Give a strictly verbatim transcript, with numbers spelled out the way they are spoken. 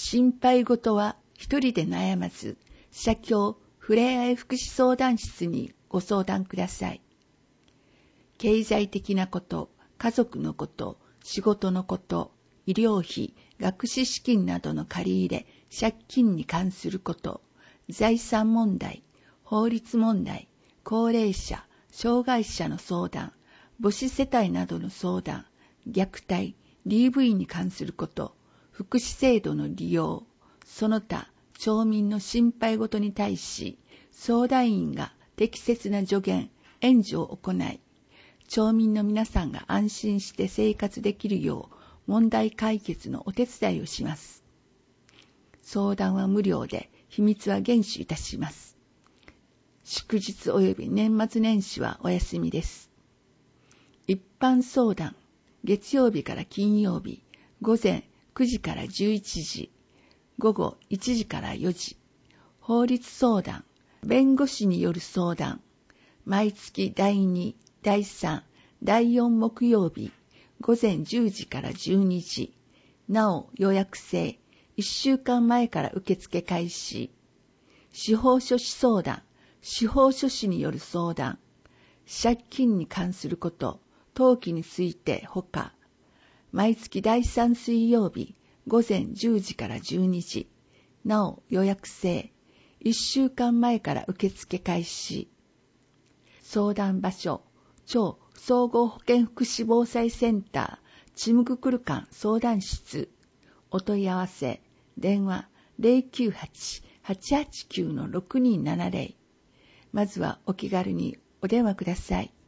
心配事は一人で悩まず、社協ふれあい福祉相談室にご相談ください。経済的なこと、家族のこと、仕事のこと、医療費、学資資金などの借り入れ、借金に関すること、財産問題、法律問題、高齢者、障害者の相談、母子世帯などの相談、虐待、ディーブイ に関すること、福祉制度の利用、その他、町民の心配事に対し、相談員が適切な助言、援助を行い、町民の皆さんが安心して生活できるよう問題解決のお手伝いをします。相談は無料で、秘密は厳守いたします。祝日及び年末年始はお休みです。一般相談、月曜日から金曜日、午前くじからじゅういちじ、午後いちじからよじ。法律相談、弁護士による相談、毎月だいに、だいさん、だいよん木曜日、午前じゅうじからじゅうにじ。なお予約制、いっしゅうかんまえから受付開始。司法書士相談、司法書士による相談、借金に関すること、登記についてほか、毎月だいさん水曜日、午前じゅうじからじゅうにじ。なお予約制、いっしゅうかんまえから受付開始。相談場所、町総合保健福祉防災センター、ちむぐくる館相談室。お問い合わせ、電話 ゼロきゅうはち はちはちきゅう ろくにーななゼロ。まずはお気軽にお電話ください。